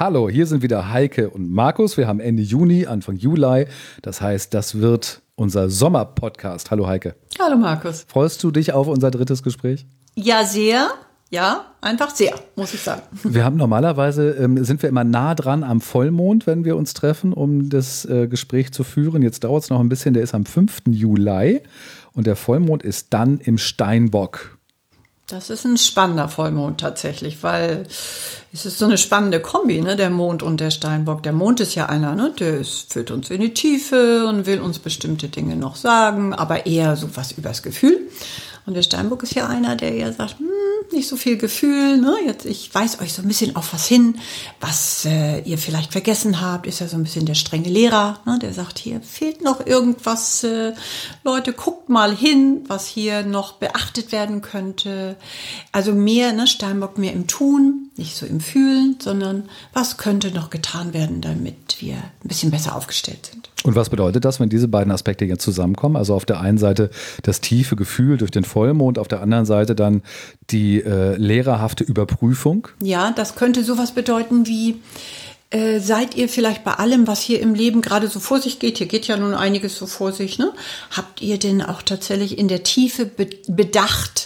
Hallo, hier sind wieder Heike und Markus. Wir haben Ende Juni, Anfang Juli. Das heißt, das wird unser Sommerpodcast. Hallo Heike. Hallo Markus. Freust du dich auf unser drittes Gespräch? Ja, sehr. Ja, einfach sehr, muss ich sagen. Wir haben normalerweise, sind wir immer nah dran am Vollmond, wenn wir uns treffen, um das Gespräch zu führen. Jetzt dauert es noch ein bisschen, der ist am 5. Juli und der Vollmond ist dann im Steinbock. Das ist ein spannender Vollmond tatsächlich, weil es ist so eine spannende Kombi, ne, der Mond und der Steinbock. Der Mond ist ja einer, ne, führt uns in die Tiefe und will uns bestimmte Dinge noch sagen, aber eher so was übers Gefühl. Und der Steinbock ist ja einer, der eher sagt, nicht so viel Gefühl, ne? Jetzt, ich weise euch so ein bisschen auf was hin, was ihr vielleicht vergessen habt, ist ja so ein bisschen der strenge Lehrer, ne? Der sagt, hier fehlt noch irgendwas, Leute, guckt mal hin, was hier noch beachtet werden könnte. Also mehr, ne, Steinbock mehr im Tun, nicht so im Fühlen, sondern was könnte noch getan werden, damit wir ein bisschen besser aufgestellt sind. Und was bedeutet das, wenn diese beiden Aspekte jetzt zusammenkommen? Also auf der einen Seite das tiefe Gefühl durch den Vollmond, auf der anderen Seite dann die lehrerhafte Überprüfung? Ja, das könnte sowas bedeuten wie, seid ihr vielleicht bei allem, was hier im Leben gerade so vor sich geht, hier geht ja nun einiges so vor sich, ne? Habt ihr denn auch tatsächlich in der Tiefe bedacht,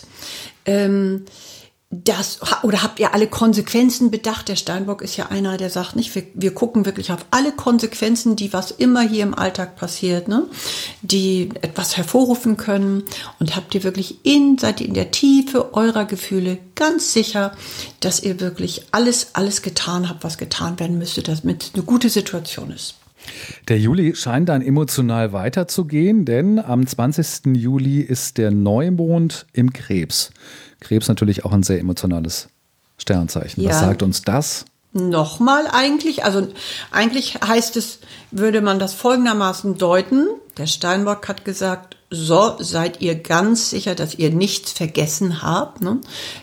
oder habt ihr alle Konsequenzen bedacht? Der Steinbock ist ja einer, der sagt nicht, wir gucken wirklich auf alle Konsequenzen, die was immer hier im Alltag passiert, ne, die etwas hervorrufen können. Und habt ihr wirklich seid ihr in der Tiefe eurer Gefühle ganz sicher, dass ihr wirklich alles getan habt, was getan werden müsste, damit es eine gute Situation ist. Der Juli scheint dann emotional weiterzugehen, denn am 20. Juli ist der Neumond im Krebs. Krebs natürlich auch ein sehr emotionales Sternzeichen. Ja. Was sagt uns das? Nochmal eigentlich, also eigentlich heißt es, würde man das folgendermaßen deuten, der Steinbock hat gesagt, so seid ihr ganz sicher, dass ihr nichts vergessen habt, ne?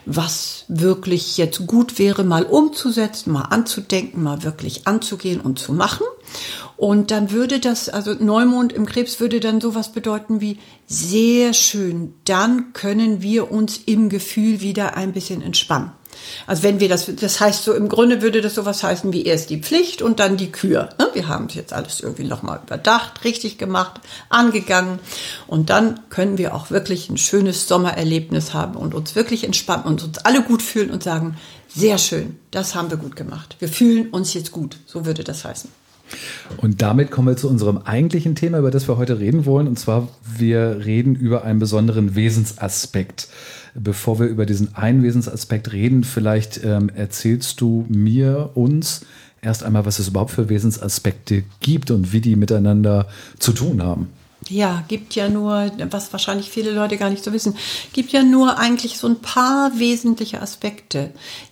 Was wirklich jetzt gut wäre, mal umzusetzen, mal anzudenken, mal wirklich anzugehen und zu machen. Und dann würde das, also Neumond im Krebs würde dann sowas bedeuten wie, sehr schön, dann können wir uns im Gefühl wieder ein bisschen entspannen. Also wenn wir das heißt so, im Grunde würde das sowas heißen wie erst die Pflicht und dann die Kür. Wir haben es jetzt alles irgendwie nochmal überdacht, richtig gemacht, angegangen und dann können wir auch wirklich ein schönes Sommererlebnis haben und uns wirklich entspannen und uns alle gut fühlen und sagen, sehr schön, das haben wir gut gemacht. Wir fühlen uns jetzt gut, so würde das heißen. Und damit kommen wir zu unserem eigentlichen Thema, über das wir heute reden wollen. Und zwar, wir reden über einen besonderen Wesensaspekt. Bevor wir über diesen einen Wesensaspekt reden, vielleicht erzählst du uns erst einmal, was es überhaupt für Wesensaspekte gibt und wie die miteinander zu tun haben. Ja, gibt ja nur, was wahrscheinlich viele Leute gar nicht so wissen, gibt ja nur eigentlich so ein paar wesentliche Aspekte,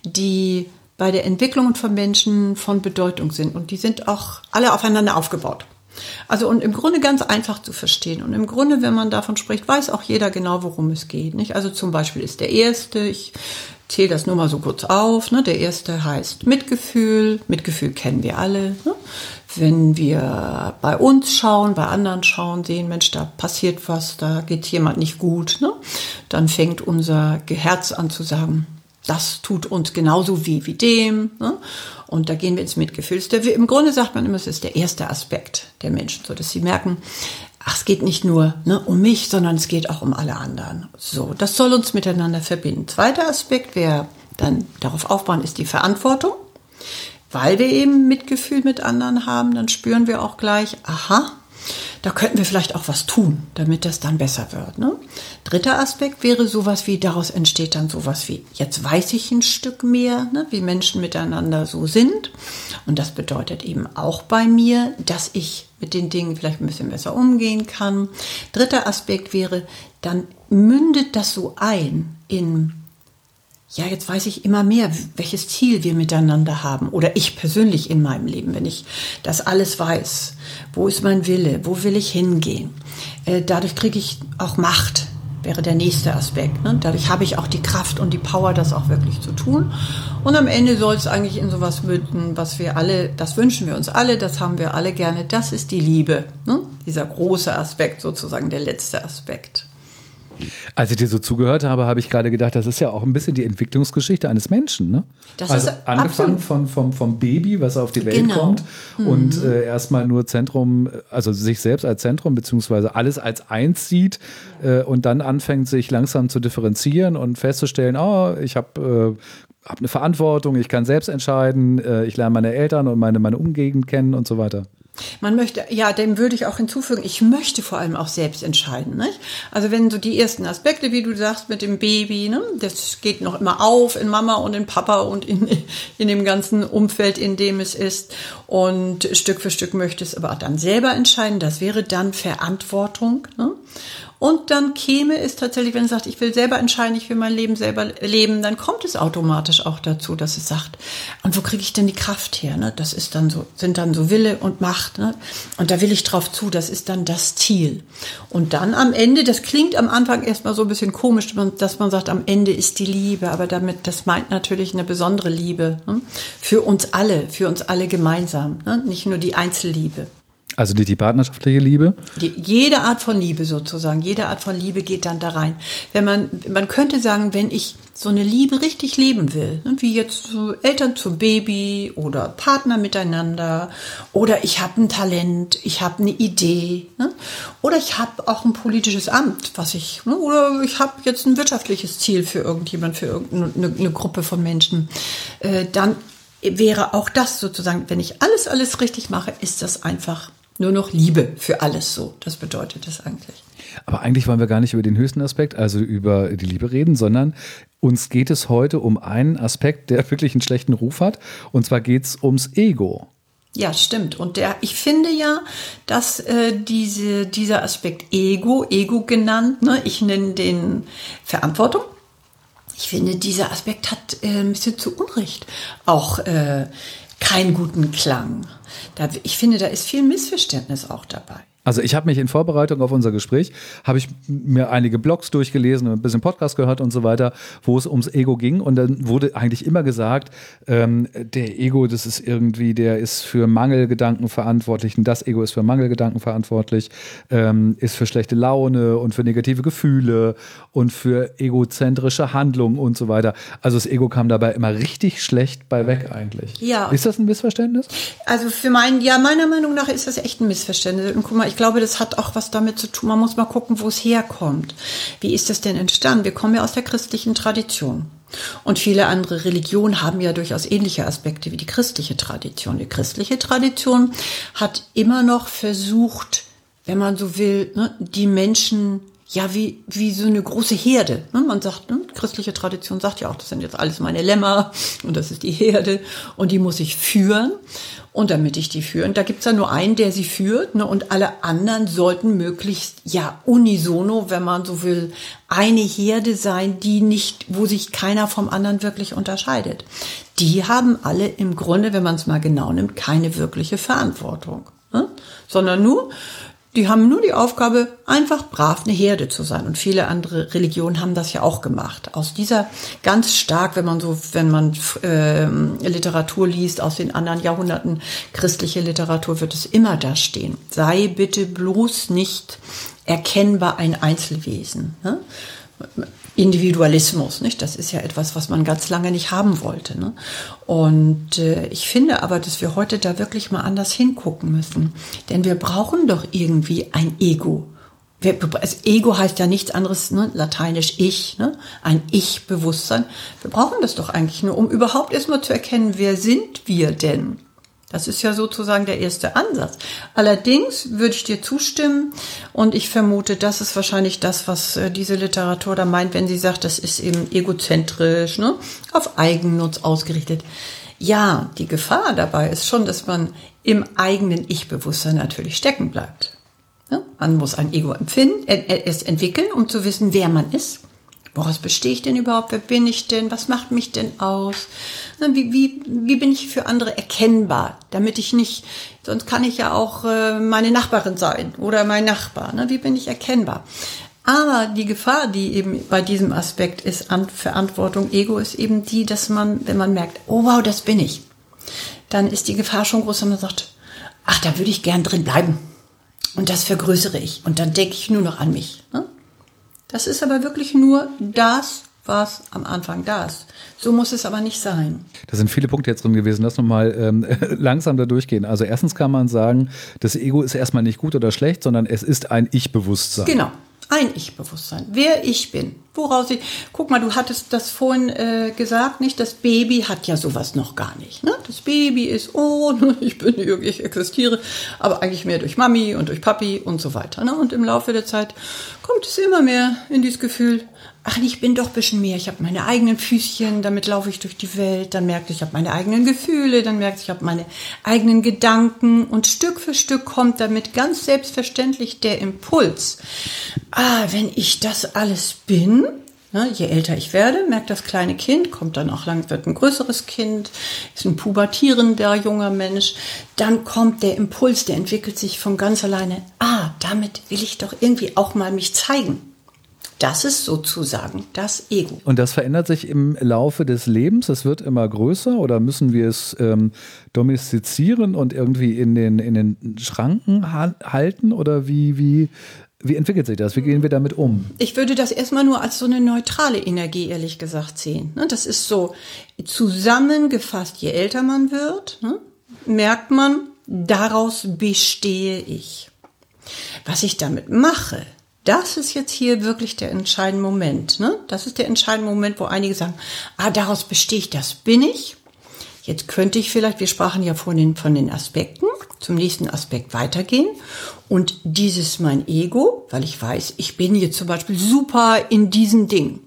die bei der Entwicklung von Menschen von Bedeutung sind. Und die sind auch alle aufeinander aufgebaut. Also und im Grunde ganz einfach zu verstehen. Und im Grunde, wenn man davon spricht, weiß auch jeder genau, worum es geht. Nicht? Also zum Beispiel ist der erste, ich zähle das nur mal so kurz auf, ne? Der erste heißt Mitgefühl. Mitgefühl kennen wir alle. Ne? Wenn wir bei uns schauen, bei anderen schauen, sehen, Mensch, da passiert was, da geht jemand nicht gut. Ne? Dann fängt unser Herz an zu sagen, das tut uns genauso wie dem. Ne? Und da gehen wir ins Mitgefühl. Im Grunde sagt man immer, es ist der erste Aspekt der Menschen, so dass sie merken, es geht nicht nur um mich, sondern es geht auch um alle anderen. So, das soll uns miteinander verbinden. Zweiter Aspekt, wir dann darauf aufbauen, ist die Verantwortung. Weil wir eben Mitgefühl mit anderen haben, dann spüren wir auch gleich, aha, da könnten wir vielleicht auch was tun, damit das dann besser wird. Ne? Dritter Aspekt wäre sowas wie, daraus entsteht dann sowas wie, jetzt weiß ich ein Stück mehr, ne, wie Menschen miteinander so sind. Und das bedeutet eben auch bei mir, dass ich mit den Dingen vielleicht ein bisschen besser umgehen kann. Dritter Aspekt wäre, dann mündet das so ein in, ja, jetzt weiß ich immer mehr, welches Ziel wir miteinander haben. Oder ich persönlich in meinem Leben, wenn ich das alles weiß. Wo ist mein Wille? Wo will ich hingehen? Dadurch kriege ich auch Macht, wäre der nächste Aspekt. Ne? Dadurch habe ich auch die Kraft und die Power, das auch wirklich zu tun. Und am Ende soll es eigentlich in sowas münden, was wir alle, das wünschen wir uns alle, das haben wir alle gerne. Das ist die Liebe. Ne? Dieser große Aspekt sozusagen, der letzte Aspekt. Als ich dir so zugehört habe, habe ich gerade gedacht, das ist ja auch ein bisschen die Entwicklungsgeschichte eines Menschen. Ne? Das also ist angefangen vom Baby, was auf die Welt kommt und erstmal nur Zentrum, also sich selbst als Zentrum beziehungsweise alles als eins sieht und dann anfängt, sich langsam zu differenzieren und festzustellen, ich habe eine Verantwortung, ich kann selbst entscheiden, ich lerne meine Eltern und meine Umgegend kennen und so weiter. Man möchte, ja, dem würde ich auch hinzufügen, ich möchte vor allem auch selbst entscheiden. Nicht? Also wenn so die ersten Aspekte, wie du sagst, mit dem Baby, ne, das geht noch immer auf in Mama und in Papa und in dem ganzen Umfeld, in dem es ist. Und Stück für Stück möchte es aber auch dann selber entscheiden. Das wäre dann Verantwortung. Ne? Und dann käme es tatsächlich, wenn es sagt, ich will selber entscheiden, ich will mein Leben selber leben, dann kommt es automatisch auch dazu, dass es sagt, und wo kriege ich denn die Kraft her? Ne? Das ist dann so, sind dann so Wille und Macht. Ne? Und da will ich drauf zu, das ist dann das Ziel. Und dann am Ende, das klingt am Anfang erstmal so ein bisschen komisch, dass man sagt, am Ende ist die Liebe, aber das meint natürlich eine besondere Liebe, ne? Für uns alle gemeinsam, ne? Nicht nur die Einzelliebe. Also die partnerschaftliche Liebe? Jede Art von Liebe sozusagen, jede Art von Liebe geht dann da rein. Man könnte sagen, wenn ich so eine Liebe richtig leben will, ne, wie jetzt so Eltern zum Baby oder Partner miteinander oder ich habe ein Talent, ich habe eine Idee, ne, oder ich habe auch ein politisches Amt, oder ich habe jetzt ein wirtschaftliches Ziel für irgendjemand, für irgendeine Gruppe von Menschen, dann wäre auch das sozusagen, wenn ich alles richtig mache, ist das einfach nur noch Liebe für alles so. Das bedeutet das eigentlich. Aber eigentlich wollen wir gar nicht über den höchsten Aspekt, also über die Liebe reden, sondern uns geht es heute um einen Aspekt, der wirklich einen schlechten Ruf hat. Und zwar geht es ums Ego. Ja, stimmt. Und ich finde ja, dass dieser Aspekt Ego genannt, ne, ich nenne den Verantwortung. Ich finde, dieser Aspekt hat ein bisschen zu Unrecht auch keinen guten Klang. Ich finde, da ist viel Missverständnis auch dabei. Also ich habe mich in Vorbereitung auf unser Gespräch, habe ich mir einige Blogs durchgelesen und ein bisschen Podcast gehört und so weiter, wo es ums Ego ging. Und dann wurde eigentlich immer gesagt, der Ego, das ist irgendwie, der ist für Mangelgedanken verantwortlich und das Ego ist für Mangelgedanken verantwortlich, ist für schlechte Laune und für negative Gefühle und für egozentrische Handlungen und so weiter. Also das Ego kam dabei immer richtig schlecht bei weg eigentlich. Ja. Ist das ein Missverständnis? Also meiner Meinung nach ist das echt ein Missverständnis. Und guck mal, ich glaube, das hat auch was damit zu tun. Man muss mal gucken, wo es herkommt. Wie ist das denn entstanden? Wir kommen ja aus der christlichen Tradition. Und viele andere Religionen haben ja durchaus ähnliche Aspekte wie die christliche Tradition. Die christliche Tradition hat immer noch versucht, wenn man so will, ne, die Menschen ja wie so eine große Herde. Ne? Man sagt, christliche Tradition sagt ja auch, das sind jetzt alles meine Lämmer und das ist die Herde und die muss ich führen. Und damit ich die führe, da gibt's ja nur einen, der sie führt, ne? Und alle anderen sollten möglichst, ja, unisono, wenn man so will, eine Herde sein, wo sich keiner vom anderen wirklich unterscheidet. Die haben alle im Grunde, wenn man es mal genau nimmt, keine wirkliche Verantwortung, ne? Sondern die haben nur die Aufgabe, einfach brav eine Herde zu sein. Und viele andere Religionen haben das ja auch gemacht. Aus dieser ganz stark, wenn man Literatur liest aus den anderen Jahrhunderten, christliche Literatur, wird es immer da stehen. Sei bitte bloß nicht erkennbar ein Einzelwesen. Ne? Individualismus, nicht? Das ist ja etwas, was man ganz lange nicht haben wollte. Ne? Und ich finde aber, dass wir heute da wirklich mal anders hingucken müssen. Denn wir brauchen doch irgendwie ein Ego. Das Ego heißt ja nichts anderes, ne? Lateinisch Ich, ne? Ein Ich-Bewusstsein. Wir brauchen das doch eigentlich nur, um überhaupt erstmal zu erkennen, wer sind wir denn? Das ist ja sozusagen der erste Ansatz. Allerdings würde ich dir zustimmen und ich vermute, das ist wahrscheinlich das, was diese Literatur da meint, wenn sie sagt, das ist eben egozentrisch, ne? Auf Eigennutz ausgerichtet. Ja, die Gefahr dabei ist schon, dass man im eigenen Ich-Bewusstsein natürlich stecken bleibt. Ja? Man muss ein Ego erst entwickeln, um zu wissen, wer man ist. Woraus bestehe ich denn überhaupt? Wer bin ich denn? Was macht mich denn aus? Wie bin ich für andere erkennbar? Damit ich nicht, sonst kann ich ja auch meine Nachbarin sein oder mein Nachbar. Ne? Wie bin ich erkennbar? Aber die Gefahr, die eben bei diesem Aspekt ist, an Verantwortung, Ego, ist eben die, dass man, wenn man merkt, oh wow, das bin ich, dann ist die Gefahr schon groß, wenn man sagt, ach, da würde ich gern drin bleiben. Und das vergrößere ich. Und dann denke ich nur noch an mich. Ne? Das ist aber wirklich nur das, was am Anfang da ist. So muss es aber nicht sein. Da sind viele Punkte jetzt drin gewesen. Lass noch mal langsam da durchgehen. Also erstens kann man sagen, das Ego ist erstmal nicht gut oder schlecht, sondern es ist ein Ich-Bewusstsein. Genau, ein Ich-Bewusstsein. Wer ich bin. Guck mal, du hattest das vorhin gesagt, nicht? Das Baby hat ja sowas noch gar nicht. Ne? Das Baby ist, ich bin irgendwie, ich existiere, aber eigentlich mehr durch Mami und durch Papi und so weiter. Ne? Und im Laufe der Zeit kommt es immer mehr in dieses Gefühl, ach, ich bin doch ein bisschen mehr. Ich habe meine eigenen Füßchen, damit laufe ich durch die Welt. Dann merkt ich habe meine eigenen Gefühle, dann merkt ich habe meine eigenen Gedanken. Und Stück für Stück kommt damit ganz selbstverständlich der Impuls. Wenn ich das alles bin, ne, je älter ich werde, merkt das kleine Kind, kommt dann auch lang, wird ein größeres Kind, ist ein pubertierender junger Mensch. Dann kommt der Impuls, der entwickelt sich von ganz alleine. Damit will ich doch irgendwie auch mal mich zeigen. Das ist sozusagen das Ego. Und das verändert sich im Laufe des Lebens? Es wird immer größer oder müssen wir es domestizieren und irgendwie in den Schranken halten? Oder wie entwickelt sich das? Wie gehen wir damit um? Ich würde das erstmal nur als so eine neutrale Energie, ehrlich gesagt, sehen. Das ist so zusammengefasst, je älter man wird, merkt man, daraus bestehe ich. Was ich damit mache, das ist jetzt hier wirklich der entscheidende Moment. Ne? Das ist der entscheidende Moment, wo einige sagen, daraus bestehe ich, das bin ich. Jetzt könnte ich vielleicht, wir sprachen ja von den Aspekten, zum nächsten Aspekt weitergehen. Und dieses mein Ego, weil ich weiß, ich bin jetzt zum Beispiel super in diesem Ding.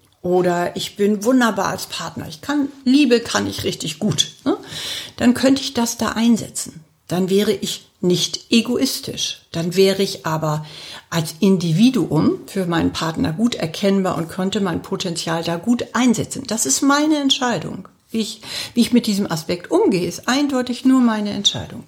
Oder ich bin wunderbar als Partner. Liebe kann ich richtig gut. Ne? Dann könnte ich das da einsetzen. Dann wäre ich nicht egoistisch. Dann wäre ich aber als Individuum für meinen Partner gut erkennbar und könnte mein Potenzial da gut einsetzen. Das ist meine Entscheidung. Wie ich mit diesem Aspekt umgehe, ist eindeutig nur meine Entscheidung.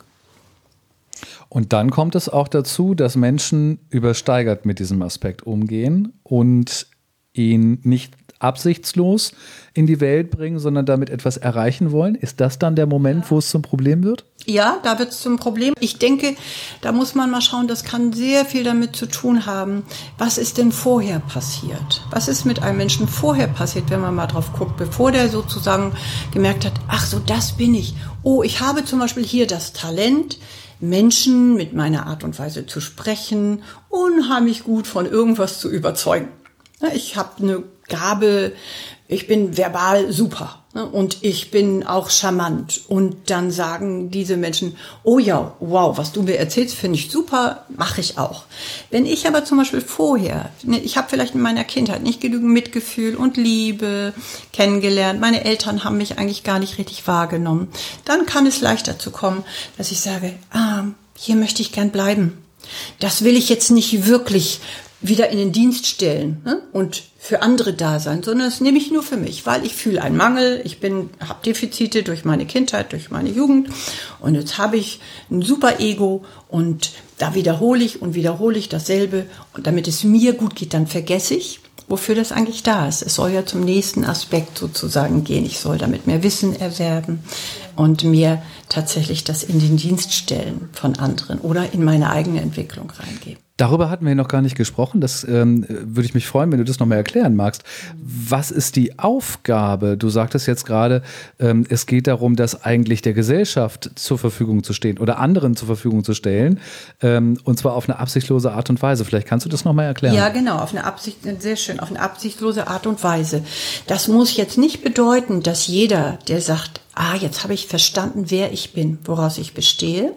Und dann kommt es auch dazu, dass Menschen übersteigert mit diesem Aspekt umgehen und ihn nicht absichtslos in die Welt bringen, sondern damit etwas erreichen wollen. Ist das dann der Moment, wo es zum Problem wird? Ja, da wird es zum Problem. Ich denke, da muss man mal schauen, das kann sehr viel damit zu tun haben, was ist denn vorher passiert? Was ist mit einem Menschen vorher passiert, wenn man mal drauf guckt, bevor der sozusagen gemerkt hat, ach so, das bin ich. Ich habe zum Beispiel hier das Talent, Menschen mit meiner Art und Weise zu sprechen, unheimlich gut von irgendwas zu überzeugen. Ich habe eine Gabe, ich bin verbal super und ich bin auch charmant. Und dann sagen diese Menschen, oh ja, wow, was du mir erzählst, finde ich super, mache ich auch. Wenn ich aber zum Beispiel vorher, ich habe vielleicht in meiner Kindheit nicht genügend Mitgefühl und Liebe kennengelernt, meine Eltern haben mich eigentlich gar nicht richtig wahrgenommen, dann kann es leicht dazu kommen, dass ich sage, hier möchte ich gern bleiben. Das will ich jetzt nicht wirklich wieder in den Dienst stellen und für andere da sein, sondern das nehme ich nur für mich, weil ich fühle einen Mangel, habe Defizite durch meine Kindheit, durch meine Jugend und jetzt habe ich ein super Ego und da wiederhole ich dasselbe und damit es mir gut geht, dann vergesse ich, wofür das eigentlich da ist. Es soll ja zum nächsten Aspekt sozusagen gehen. Ich soll damit mehr Wissen erwerben und mir tatsächlich das in den Dienst stellen von anderen oder in meine eigene Entwicklung reingeben. Darüber hatten wir noch gar nicht gesprochen. Das würde ich mich freuen, wenn du das noch mal erklären magst. Was ist die Aufgabe? Du sagtest jetzt gerade, es geht darum, das eigentlich der Gesellschaft zur Verfügung zu stehen oder anderen zur Verfügung zu stellen. Und zwar auf eine absichtslose Art und Weise. Vielleicht kannst du das noch mal erklären. Ja, genau. Sehr schön. Auf eine absichtslose Art und Weise. Das muss jetzt nicht bedeuten, dass jeder, der sagt, jetzt habe ich verstanden, wer ich bin, woraus ich bestehe.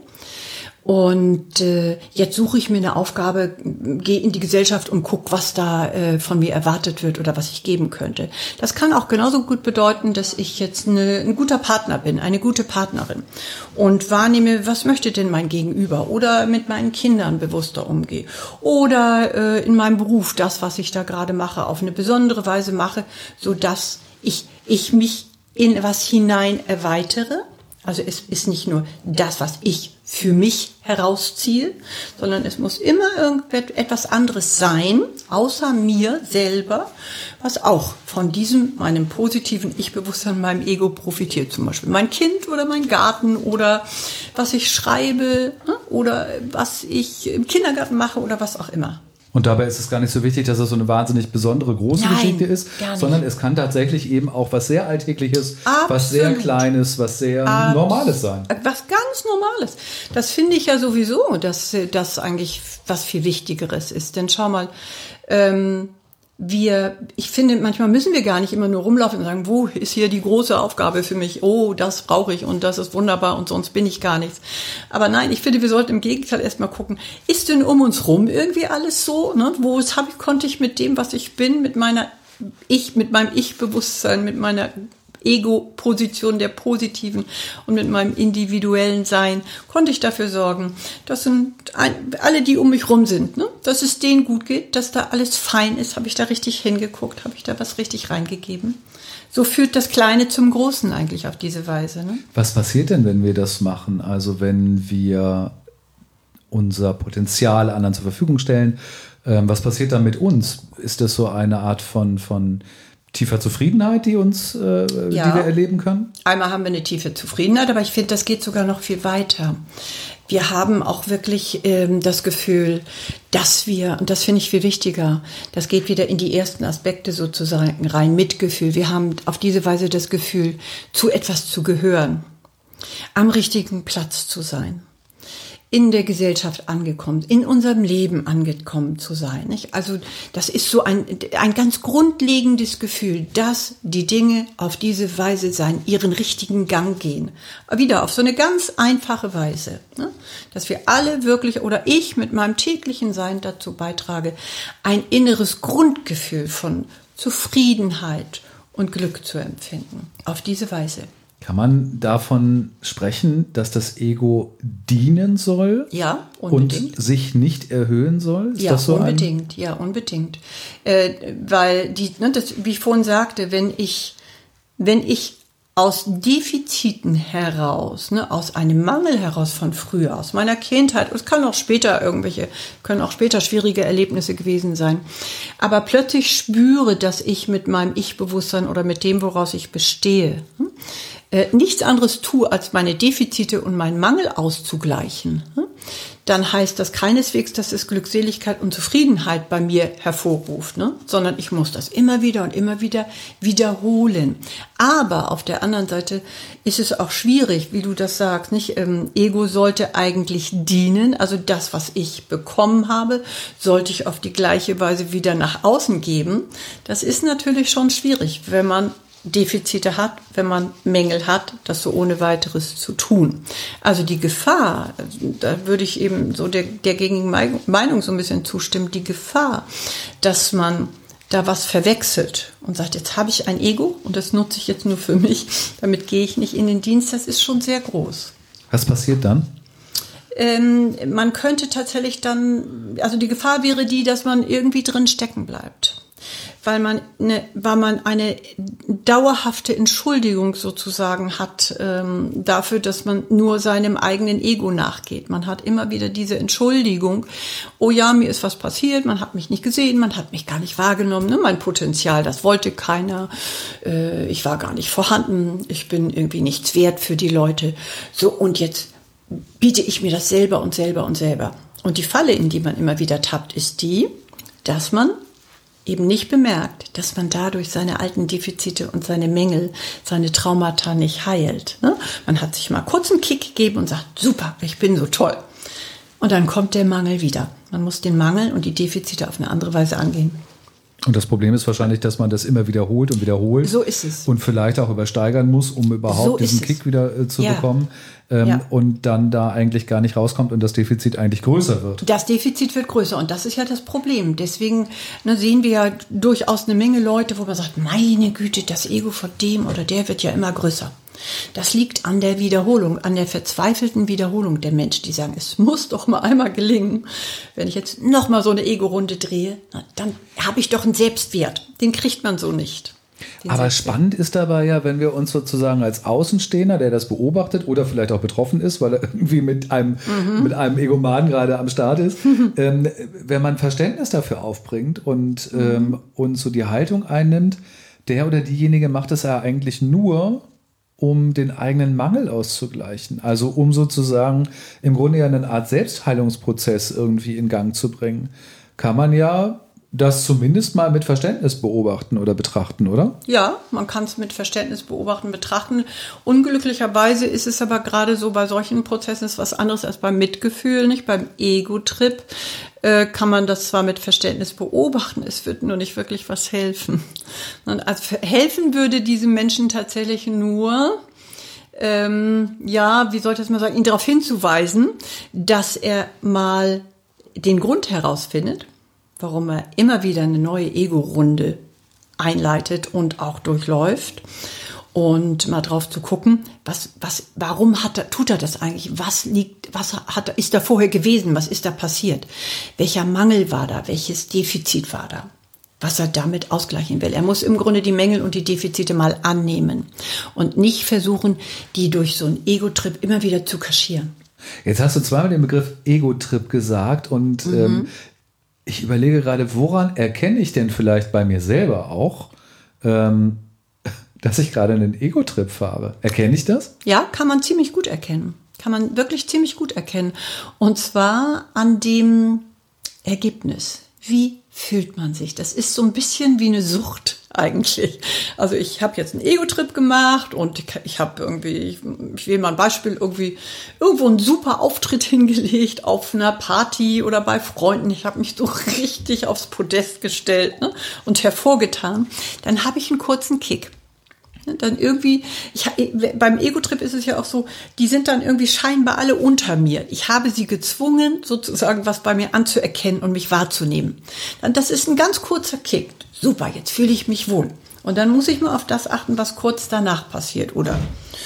Und jetzt suche ich mir eine Aufgabe, gehe in die Gesellschaft und gucke, was da von mir erwartet wird oder was ich geben könnte. Das kann auch genauso gut bedeuten, dass ich jetzt ein guter Partner bin, eine gute Partnerin und wahrnehme, was möchte denn mein Gegenüber oder mit meinen Kindern bewusster umgehe oder in meinem Beruf das, was ich da gerade mache, auf eine besondere Weise mache, sodass ich mich in was hinein erweitere. Also es ist nicht nur das, was ich für mich herausziehe, sondern es muss immer etwas anderes sein, außer mir selber, was auch von meinem positiven Ich-Bewusstsein, meinem Ego profitiert. Zum Beispiel mein Kind oder mein Garten oder was ich schreibe oder was ich im Kindergarten mache oder was auch immer. Und dabei ist es gar nicht so wichtig, dass es so eine wahnsinnig besondere große Geschichte ist, sondern es kann tatsächlich eben auch was sehr Alltägliches, was sehr Kleines, was sehr Normales sein. Was ganz Normales. Das finde ich ja sowieso, dass das eigentlich was viel Wichtigeres ist. Denn schau mal, ich finde, manchmal müssen wir gar nicht immer nur rumlaufen und sagen, wo ist hier die große Aufgabe für mich? Oh, das brauche ich und das ist wunderbar und sonst bin ich gar nichts. Aber nein, ich finde, wir sollten im Gegenteil erstmal gucken, ist denn um uns rum irgendwie alles so? Ne? Konnte ich mit dem, was ich bin, mit meinem Ich-Bewusstsein, mit meiner Ego-Position der Positiven und mit meinem individuellen Sein konnte ich dafür sorgen, dass alle, die um mich rum sind, ne, dass es denen gut geht, dass da alles fein ist. Habe ich da richtig hingeguckt? Habe ich da was richtig reingegeben? So führt das Kleine zum Großen eigentlich auf diese Weise. Ne? Was passiert denn, wenn wir das machen? Also wenn wir unser Potenzial anderen zur Verfügung stellen, was passiert dann mit uns? Ist das so eine Art von tiefer Zufriedenheit, die wir erleben können? Einmal haben wir eine tiefe Zufriedenheit, aber ich finde, das geht sogar noch viel weiter. Wir haben auch wirklich das Gefühl, dass wir, und das finde ich viel wichtiger, das geht wieder in die ersten Aspekte sozusagen rein, Mitgefühl. Wir haben auf diese Weise das Gefühl, zu etwas zu gehören, am richtigen Platz zu sein, in der Gesellschaft angekommen, in unserem Leben angekommen zu sein. Nicht? Also das ist so ein ganz grundlegendes Gefühl, dass die Dinge auf diese Weise ihren richtigen Gang gehen. Wieder auf so eine ganz einfache Weise. Ne? Dass wir alle wirklich, oder ich mit meinem täglichen Sein dazu beitrage, ein inneres Grundgefühl von Zufriedenheit und Glück zu empfinden. Auf diese Weise. Kann man davon sprechen, dass das Ego dienen soll? Ja, unbedingt. Und sich nicht erhöhen soll? Ist ja, das so unbedingt. Ja, unbedingt. Weil, wie ich vorhin sagte, wenn ich aus Defiziten heraus, aus einem Mangel heraus von früher, aus meiner Kindheit, es können auch später schwierige Erlebnisse gewesen sein, aber plötzlich spüre, dass ich mit meinem Ich-Bewusstsein oder mit dem, woraus ich bestehe, nichts anderes tue, als meine Defizite und meinen Mangel auszugleichen, dann heißt das keineswegs, dass es Glückseligkeit und Zufriedenheit bei mir hervorruft, sondern ich muss das immer wieder und immer wieder wiederholen. Aber auf der anderen Seite ist es auch schwierig, wie du das sagst, nicht? Ego sollte eigentlich dienen, also das, was ich bekommen habe, sollte ich auf die gleiche Weise wieder nach außen geben. Das ist natürlich schon schwierig, wenn man Defizite hat, wenn man Mängel hat, das so ohne weiteres zu tun. Also die Gefahr, da würde ich eben so der gängigen Meinung so ein bisschen zustimmen, die Gefahr, dass man da was verwechselt und sagt, jetzt habe ich ein Ego und das nutze ich jetzt nur für mich, damit gehe ich nicht in den Dienst, das ist schon sehr groß. Was passiert dann? Man könnte tatsächlich dann, also die Gefahr wäre die, dass man irgendwie drin stecken bleibt. Weil man eine dauerhafte Entschuldigung sozusagen hat dafür, dass man nur seinem eigenen Ego nachgeht. Man hat immer wieder diese Entschuldigung, oh ja, mir ist was passiert, man hat mich nicht gesehen, man hat mich gar nicht wahrgenommen, mein Potenzial, das wollte keiner, ich war gar nicht vorhanden, ich bin irgendwie nichts wert für die Leute. So, und jetzt biete ich mir das selber und selber und selber. Und die Falle, in die man immer wieder tappt, ist die, dass man eben nicht bemerkt, dass man dadurch seine alten Defizite und seine Mängel, seine Traumata nicht heilt. Man hat sich mal kurz einen Kick gegeben und sagt, super, ich bin so toll. Und dann kommt der Mangel wieder. Man muss den Mangel und die Defizite auf eine andere Weise angehen. Und das Problem ist wahrscheinlich, dass man das immer wiederholt und wiederholt. So ist es. Und vielleicht auch übersteigern muss, um überhaupt diesen Kick wieder zu bekommen. Und dann da eigentlich gar nicht rauskommt und das Defizit eigentlich größer wird. Das Defizit wird größer und das ist ja das Problem. Deswegen sehen wir ja durchaus eine Menge Leute, wo man sagt, meine Güte, das Ego von dem oder der wird ja immer größer. Das liegt an der Wiederholung, an der verzweifelten Wiederholung der Menschen, die sagen, es muss doch mal einmal gelingen. Wenn ich jetzt noch mal so eine Ego-Runde drehe, dann habe ich doch einen Selbstwert. Den kriegt man so nicht. Aber spannend ist dabei ja, wenn wir uns sozusagen als Außenstehender, der das beobachtet oder vielleicht auch betroffen ist, weil er irgendwie mit einem Egomanen gerade am Start ist, wenn man Verständnis dafür aufbringt und so die Haltung einnimmt, der oder diejenige macht es ja eigentlich nur, um den eigenen Mangel auszugleichen. Also um sozusagen im Grunde ja eine Art Selbstheilungsprozess irgendwie in Gang zu bringen. kann man ja das zumindest mal mit Verständnis beobachten oder betrachten, oder? Ja, man kann es mit Verständnis beobachten, betrachten. Unglücklicherweise ist es aber gerade so, bei solchen Prozessen ist was anderes als beim Mitgefühl, nicht? Beim Ego-Trip kann man das zwar mit Verständnis beobachten, es wird nur nicht wirklich was helfen. Und also helfen würde diesem Menschen tatsächlich nur, wie soll ich das mal sagen, ihn darauf hinzuweisen, dass er mal den Grund herausfindet, warum er immer wieder eine neue Ego-Runde einleitet und auch durchläuft. Und mal drauf zu gucken, warum tut er das eigentlich? Ist da vorher gewesen? Was ist da passiert? Welcher Mangel war da? Welches Defizit war da? Was er damit ausgleichen will. Er muss im Grunde die Mängel und die Defizite mal annehmen und nicht versuchen, die durch so einen Ego-Trip immer wieder zu kaschieren. Jetzt hast du zweimal den Begriff Ego-Trip gesagt und ich überlege gerade, woran erkenne ich denn vielleicht bei mir selber auch, dass ich gerade einen Ego-Trip fahre? Erkenne ich das? Ja, kann man ziemlich gut erkennen. Kann man wirklich ziemlich gut erkennen. Und zwar an dem Ergebnis. Wie fühlt man sich? Das ist so ein bisschen wie eine Sucht eigentlich. Also ich habe jetzt einen Ego-Trip gemacht und ich habe irgendwie, ich will mal ein Beispiel, irgendwo einen super Auftritt hingelegt auf einer Party oder bei Freunden. Ich habe mich so richtig aufs Podest gestellt, ne, und hervorgetan. Dann habe ich einen kurzen Kick. Dann irgendwie, beim Ego-Trip ist es ja auch so, die sind dann irgendwie scheinbar alle unter mir. Ich habe sie gezwungen, sozusagen was bei mir anzuerkennen und mich wahrzunehmen. Das ist ein ganz kurzer Kick. Super, jetzt fühle ich mich wohl. Und dann muss ich mal auf das achten, was kurz danach passiert oder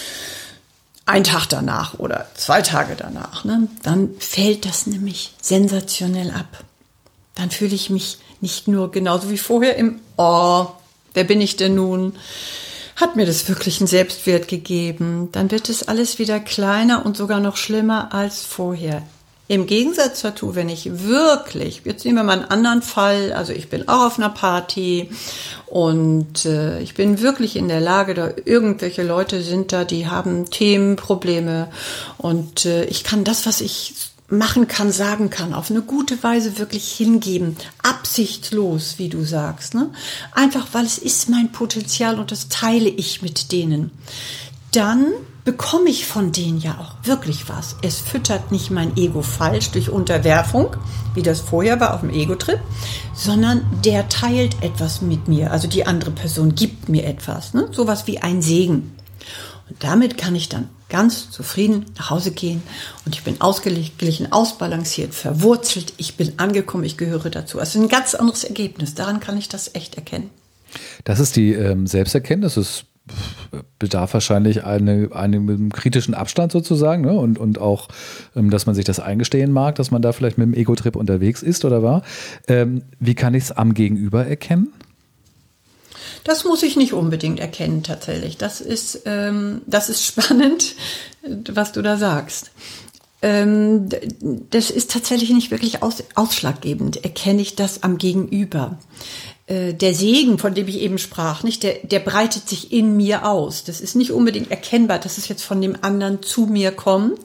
ein Tag danach oder 2 Tage danach. Ne? Dann fällt das nämlich sensationell ab. Dann fühle ich mich nicht nur genauso wie vorher im Oh, wer bin ich denn nun? Hat mir das wirklich einen Selbstwert gegeben? Dann wird es alles wieder kleiner und sogar noch schlimmer als vorher. Im Gegensatz dazu, wenn ich wirklich, jetzt nehmen wir mal einen anderen Fall, also ich bin auch auf einer Party und ich bin wirklich in der Lage, da irgendwelche Leute sind da, die haben Themen, Probleme und ich kann das, was ich machen kann, sagen kann, auf eine gute Weise wirklich hingeben, absichtslos, wie du sagst, ne? Einfach, weil es ist mein Potenzial und das teile ich mit denen. Dann bekomme ich von denen ja auch wirklich was. Es füttert nicht mein Ego falsch durch Unterwerfung, wie das vorher war auf dem Ego-Trip, sondern der teilt etwas mit mir. Also die andere Person gibt mir etwas, ne? Sowas wie ein Segen. Und damit kann ich dann ganz zufrieden nach Hause gehen und ich bin ausgeglichen, ausbalanciert, verwurzelt, ich bin angekommen, ich gehöre dazu. Also ein ganz anderes Ergebnis, daran kann ich das echt erkennen. Das ist die Selbsterkenntnis, es bedarf wahrscheinlich einem kritischen Abstand sozusagen, ne? Und auch, dass man sich das eingestehen mag, dass man da vielleicht mit dem Ego-Trip unterwegs ist oder war. Wie kann ich es am Gegenüber erkennen? Das muss ich nicht unbedingt erkennen tatsächlich. Das ist spannend, was du da sagst. Das ist tatsächlich nicht wirklich ausschlaggebend. Erkenne ich das am Gegenüber? Der Segen, von dem ich eben sprach, nicht, der breitet sich in mir aus. Das ist nicht unbedingt erkennbar, dass es jetzt von dem anderen zu mir kommt.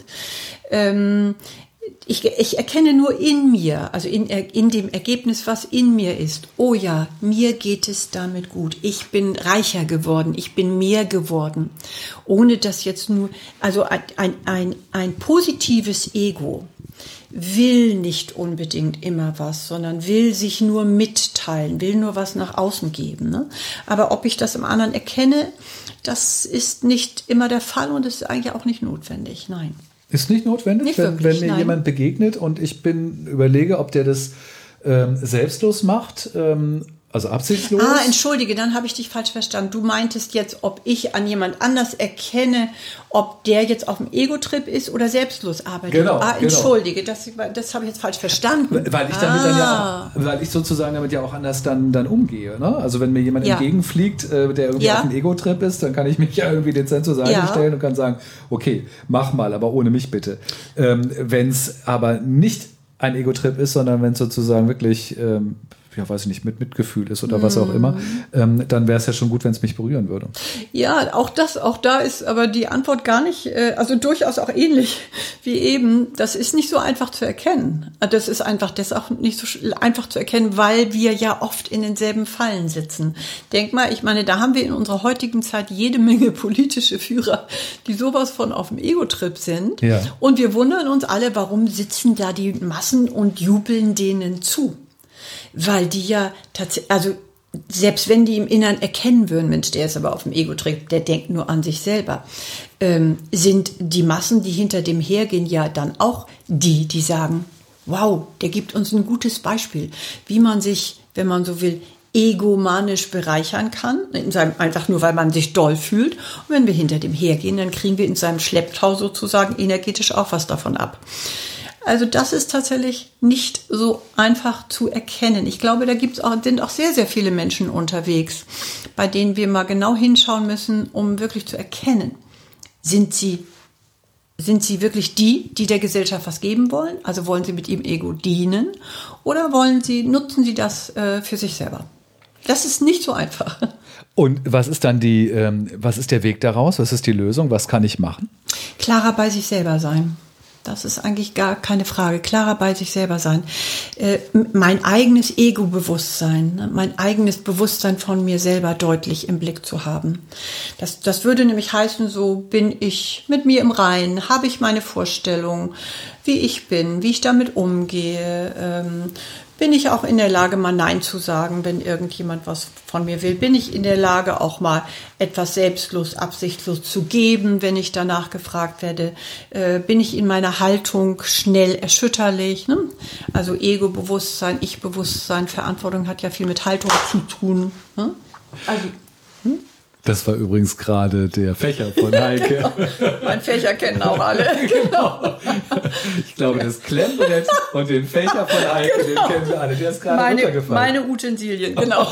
Ich erkenne nur in mir, also in dem Ergebnis, was in mir ist. Oh ja, mir geht es damit gut. Ich bin reicher geworden, ich bin mehr geworden. Ohne dass jetzt nur, also ein positives Ego will nicht unbedingt immer was, sondern will sich nur mitteilen, will nur was nach außen geben. Ne? Aber ob ich das im anderen erkenne, das ist nicht immer der Fall und ist eigentlich auch nicht notwendig, nein. Ist nicht notwendig, nicht wenn mir jemand begegnet und ich überlege, ob der das selbstlos macht, also absichtslos. Entschuldige, dann habe ich dich falsch verstanden. Du meintest jetzt, ob ich an jemand anders erkenne, ob der jetzt auf dem Ego-Trip ist oder selbstlos arbeitet. Genau. Entschuldige, das habe ich jetzt falsch verstanden. Weil ich damit dann ja auch, weil ich sozusagen damit ja auch anders dann umgehe. Ne? Also wenn mir jemand entgegenfliegt, der irgendwie auf dem Ego-Trip ist, dann kann ich mich ja irgendwie dezent zur Seite stellen und kann sagen, okay, mach mal, aber ohne mich bitte. Wenn es aber nicht ein Ego-Trip ist, sondern wenn es sozusagen wirklich ja, weiß ich nicht, mit Mitgefühl ist oder was auch immer, dann wäre es ja schon gut, wenn es mich berühren würde. Ja, auch da ist aber die Antwort gar nicht, also durchaus auch ähnlich wie eben. Das ist nicht so einfach zu erkennen. Das ist auch nicht so einfach zu erkennen, weil wir ja oft in denselben Fallen sitzen. Denk mal, ich meine, da haben wir in unserer heutigen Zeit jede Menge politische Führer, die sowas von auf dem Ego-Trip sind. Ja. Und wir wundern uns alle, warum sitzen da die Massen und jubeln denen zu? Weil die ja tatsächlich, also selbst wenn die im Inneren erkennen würden, Mensch, der ist aber auf dem Ego-Trip, der denkt nur an sich selber, sind die Massen, die hinter dem hergehen, ja dann auch die sagen, wow, der gibt uns ein gutes Beispiel, wie man sich, wenn man so will, egomanisch bereichern kann, einfach nur, weil man sich doll fühlt. Und wenn wir hinter dem hergehen, dann kriegen wir in seinem Schlepptau sozusagen energetisch auch was davon ab. Also das ist tatsächlich nicht so einfach zu erkennen. Ich glaube, da sind auch sehr, sehr viele Menschen unterwegs, bei denen wir mal genau hinschauen müssen, um wirklich zu erkennen, sind sie wirklich die der Gesellschaft was geben wollen? Also wollen sie mit ihrem Ego dienen? Oder nutzen sie das für sich selber? Das ist nicht so einfach. Und was ist dann was ist der Weg daraus? Was ist die Lösung? Was kann ich machen? Klarer bei sich selber sein. Das ist eigentlich gar keine Frage. Klarer bei sich selber sein. Mein eigenes Ego-Bewusstsein, mein eigenes Bewusstsein von mir selber deutlich im Blick zu haben. Das würde nämlich heißen, so bin ich mit mir im Reinen, habe ich meine Vorstellung, wie ich bin, wie ich damit umgehe, bin ich auch in der Lage, mal Nein zu sagen, wenn irgendjemand was von mir will? Bin ich in der Lage, auch mal etwas selbstlos, absichtslos zu geben, wenn ich danach gefragt werde? Bin ich in meiner Haltung schnell erschütterlich? Ne? Also Ego-Bewusstsein, Ich-Bewusstsein, Verantwortung hat ja viel mit Haltung zu tun. Ne? Also, Das war übrigens gerade der Fächer von Heike. Genau. Mein Fächer kennen auch alle. Genau. Ich glaube, das Klemmbrett und den Fächer von Heike, den kennen wir alle. Der ist gerade runtergefallen. Meine Utensilien, genau.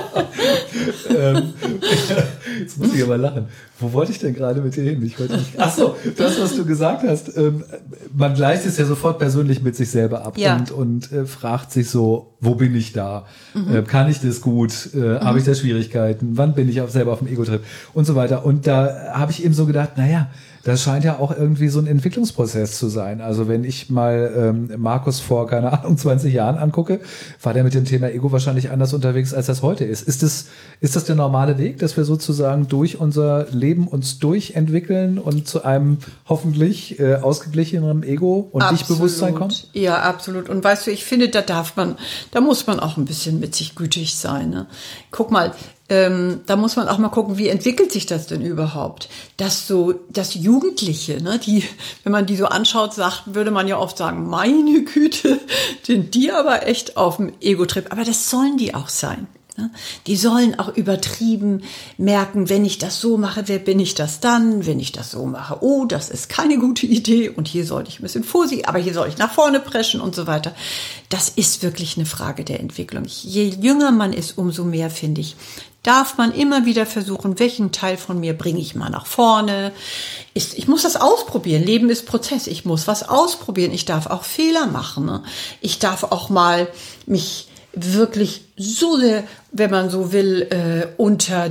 Jetzt muss ich aber lachen. Wo wollte ich denn gerade mit dir hin? Ach so, das, was du gesagt hast. Man gleicht es ja sofort persönlich mit sich selber ab und fragt sich so, wo bin ich da? Kann ich das gut? Habe ich da Schwierigkeiten? Wann bin ich selber auf dem Ego-Trip? Und so weiter. Und da habe ich eben so gedacht, naja, das scheint ja auch irgendwie so ein Entwicklungsprozess zu sein. Also wenn ich mal Markus vor, keine Ahnung, 20 Jahren angucke, war der mit dem Thema Ego wahrscheinlich anders unterwegs, als das heute ist. Ist das der normale Weg, dass wir sozusagen durch unser Leben uns durchentwickeln und zu einem hoffentlich ausgeglicheneren Ego und Ich-Bewusstsein kommen? Ja, absolut. Und weißt du, ich finde, da muss man auch ein bisschen mit sich gütig sein. Ne? Guck mal, da muss man auch mal gucken, wie entwickelt sich das denn überhaupt? Das Jugendliche, ne, wenn man die so anschaut, würde man ja oft sagen, meine Güte, sind die aber echt auf dem Ego-Trip. Aber das sollen die auch sein. Ne? Die sollen auch übertrieben merken, wenn ich das so mache, wer bin ich das dann? Wenn ich das so mache, oh, das ist keine gute Idee und hier sollte ich ein bisschen vorsichtig, aber hier soll ich nach vorne preschen und so weiter. Das ist wirklich eine Frage der Entwicklung. Je jünger man ist, umso mehr, finde ich, darf man immer wieder versuchen, welchen Teil von mir bringe ich mal nach vorne. Ich muss das ausprobieren. Leben ist Prozess. Ich muss was ausprobieren. Ich darf auch Fehler machen. Ne? Ich darf auch mal mich wirklich so sehr, wenn man so will, unter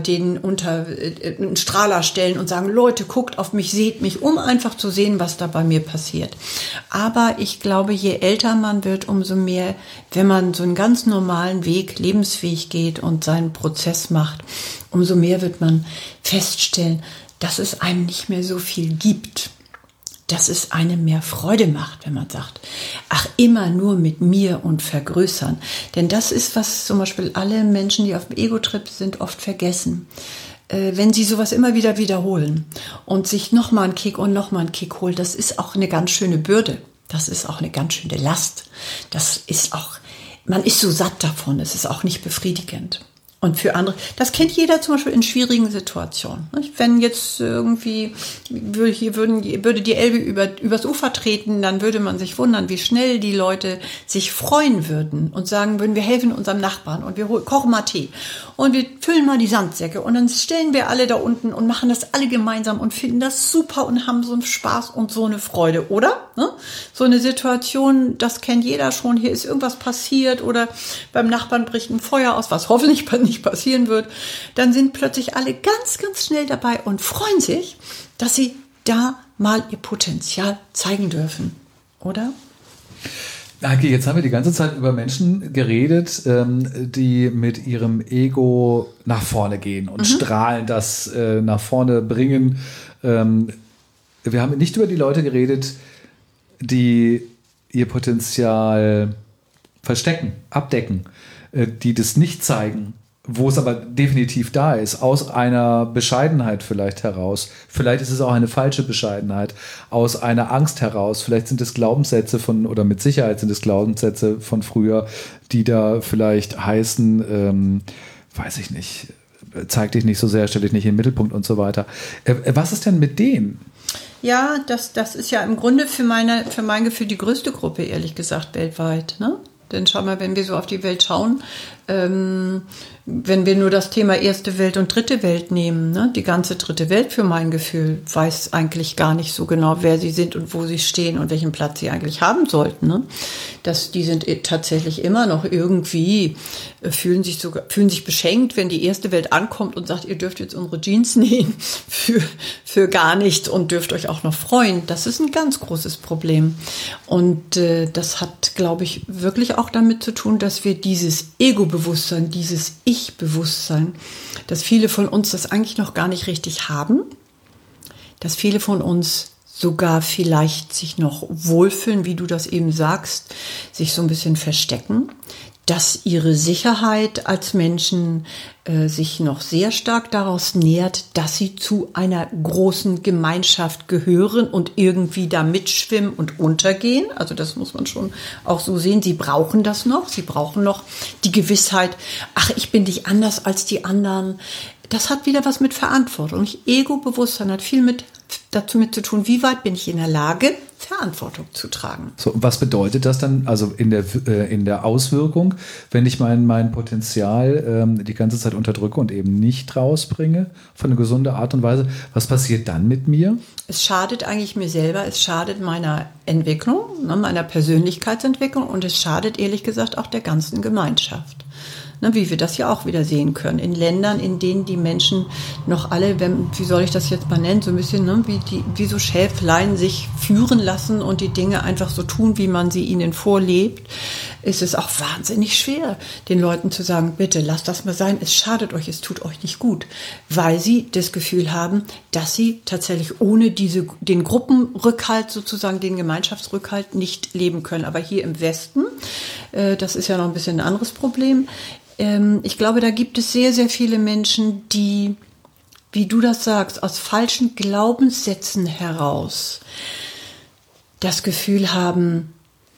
einen Strahler stellen und sagen, Leute, guckt auf mich, seht mich, um einfach zu sehen, was da bei mir passiert. Aber ich glaube, je älter man wird, umso mehr, wenn man so einen ganz normalen Weg, lebensfähig geht und seinen Prozess macht, umso mehr wird man feststellen, dass es einem nicht mehr so viel gibt. Dass es einem mehr Freude macht, wenn man sagt, ach, immer nur mit mir und vergrößern. Denn das ist, was zum Beispiel alle Menschen, die auf dem Ego-Trip sind, oft vergessen. Wenn sie sowas immer wieder wiederholen und sich nochmal einen Kick und nochmal einen Kick holen, das ist auch eine ganz schöne Bürde. Das ist auch eine ganz schöne Last. Man ist so satt davon, es ist auch nicht befriedigend. Und für andere, das kennt jeder zum Beispiel in schwierigen Situationen. Wenn jetzt irgendwie würde die Elbe übers Ufer treten, dann würde man sich wundern, wie schnell die Leute sich freuen würden und sagen würden, wir helfen unserem Nachbarn und wir kochen mal Tee und wir füllen mal die Sandsäcke und dann stellen wir alle da unten und machen das alle gemeinsam und finden das super und haben so einen Spaß und so eine Freude, oder? So eine Situation, das kennt jeder schon, hier ist irgendwas passiert oder beim Nachbarn bricht ein Feuer aus, was hoffentlich nicht passieren wird, dann sind plötzlich alle ganz, ganz schnell dabei und freuen sich, dass sie da mal ihr Potenzial zeigen dürfen, oder? Okay, jetzt haben wir die ganze Zeit über Menschen geredet, die mit ihrem Ego nach vorne gehen und strahlen, das nach vorne bringen. Wir haben nicht über die Leute geredet, die ihr Potenzial verstecken, abdecken, die das nicht zeigen, wo es aber definitiv da ist, aus einer Bescheidenheit vielleicht heraus. Vielleicht ist es auch eine falsche Bescheidenheit, aus einer Angst heraus. Vielleicht sind es Glaubenssätze oder mit Sicherheit sind es Glaubenssätze von früher, die da vielleicht heißen, weiß ich nicht, zeig dich nicht so sehr, stell dich nicht in den Mittelpunkt und so weiter. Was ist denn mit denen? Ja, das ist ja im Grunde für mein Gefühl die größte Gruppe, ehrlich gesagt, weltweit, ne? Denn schau mal, wenn wir so auf die Welt schauen, wenn wir nur das Thema erste Welt und dritte Welt nehmen, ne? Die ganze dritte Welt für mein Gefühl weiß eigentlich gar nicht so genau, wer sie sind und wo sie stehen und welchen Platz sie eigentlich haben sollten. Ne? Die sind tatsächlich immer noch irgendwie, fühlen sich beschenkt, wenn die erste Welt ankommt und sagt, ihr dürft jetzt unsere Jeans nähen für gar nichts und dürft euch auch noch freuen. Das ist ein ganz großes Problem. Und das hat, glaube ich, wirklich auch damit zu tun, dass wir dieses Ego-Bewusstsein, dieses Ich-Bewusstsein, dass viele von uns das eigentlich noch gar nicht richtig haben, dass viele von uns sogar vielleicht sich noch wohlfühlen, wie du das eben sagst, sich so ein bisschen verstecken, dass ihre Sicherheit als Menschen sich noch sehr stark daraus nährt, dass sie zu einer großen Gemeinschaft gehören und irgendwie da mitschwimmen und untergehen. Also das muss man schon auch so sehen. Sie brauchen das noch. Sie brauchen noch die Gewissheit, ach, ich bin nicht anders als die anderen. Das hat wieder was mit Verantwortung. Ego-Bewusstsein hat viel dazu zu tun, wie weit bin ich in der Lage, Verantwortung zu tragen. So, was bedeutet das dann, also in der Auswirkung, wenn ich mein Potenzial die ganze Zeit unterdrücke und eben nicht rausbringe, auf eine gesunde Art und Weise, was passiert dann mit mir? Es schadet eigentlich mir selber, es schadet meiner Entwicklung, meiner Persönlichkeitsentwicklung und es schadet ehrlich gesagt auch der ganzen Gemeinschaft. Wie wir das ja auch wieder sehen können. In Ländern, in denen die Menschen noch alle, wie soll ich das jetzt mal nennen, so ein bisschen wie so Schäflein sich führen lassen und die Dinge einfach so tun, wie man sie ihnen vorlebt, ist es auch wahnsinnig schwer, den Leuten zu sagen, bitte lasst das mal sein, es schadet euch, es tut euch nicht gut, weil sie das Gefühl haben, dass sie tatsächlich ohne den Gruppenrückhalt sozusagen, den Gemeinschaftsrückhalt nicht leben können. Aber hier im Westen, das ist ja noch ein bisschen ein anderes Problem, ich glaube, da gibt es sehr, sehr viele Menschen, die, wie du das sagst, aus falschen Glaubenssätzen heraus das Gefühl haben,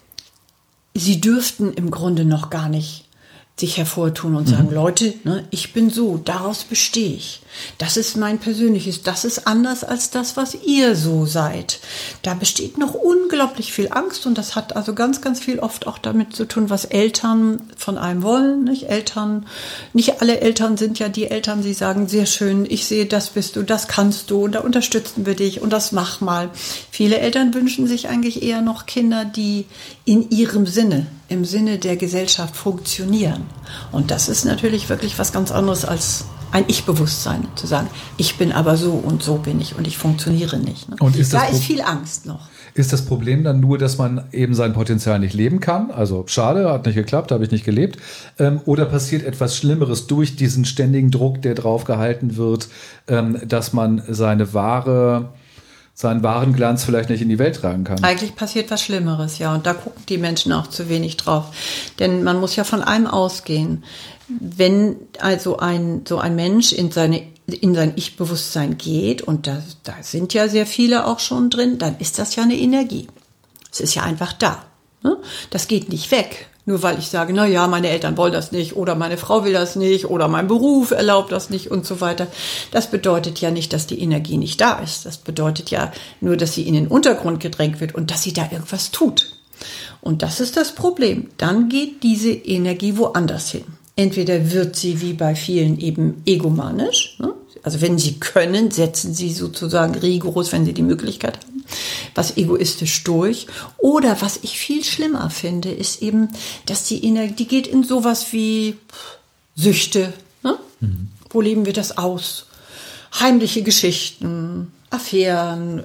sie dürften im Grunde noch gar nicht sich hervortun und sagen, Leute, ich bin so, daraus bestehe ich. Das ist mein Persönliches, das ist anders als das, was ihr so seid. Da besteht noch unglaublich viel Angst und das hat also ganz, ganz viel oft auch damit zu tun, was Eltern von einem wollen. Nicht alle Eltern sind ja die Eltern, die sagen, sehr schön, ich sehe, das bist du, das kannst du und da unterstützen wir dich und das mach mal. Viele Eltern wünschen sich eigentlich eher noch Kinder, die in ihrem Sinne, im Sinne der Gesellschaft funktionieren. Und das ist natürlich wirklich was ganz anderes als ein Ich-Bewusstsein, zu sagen, ich bin aber so und so bin ich und ich funktioniere nicht. Und da ist viel Angst noch. Ist das Problem dann nur, dass man eben sein Potenzial nicht leben kann? Also schade, hat nicht geklappt, habe ich nicht gelebt. Oder passiert etwas Schlimmeres durch diesen ständigen Druck, der drauf gehalten wird, dass man seinen wahren Glanz vielleicht nicht in die Welt tragen kann? Eigentlich passiert was Schlimmeres, ja. Und da gucken die Menschen auch zu wenig drauf. Denn man muss ja von einem ausgehen. Wenn also so ein Mensch in sein Ich-Bewusstsein geht, und da sind ja sehr viele auch schon drin, dann ist das ja eine Energie. Es ist ja einfach da. Ne? Das geht nicht weg. Nur weil ich sage, na ja, meine Eltern wollen das nicht oder meine Frau will das nicht oder mein Beruf erlaubt das nicht und so weiter. Das bedeutet ja nicht, dass die Energie nicht da ist. Das bedeutet ja nur, dass sie in den Untergrund gedrängt wird und dass sie da irgendwas tut. Und das ist das Problem. Dann geht diese Energie woanders hin. Entweder wird sie wie bei vielen eben egomanisch, ne? Also wenn sie können, setzen sie sozusagen rigoros, wenn sie die Möglichkeit haben, was egoistisch durch. Oder was ich viel schlimmer finde, ist eben, dass die Energie geht in sowas wie Süchte. Ne? Wo leben wir das aus? Heimliche Geschichten, Affären,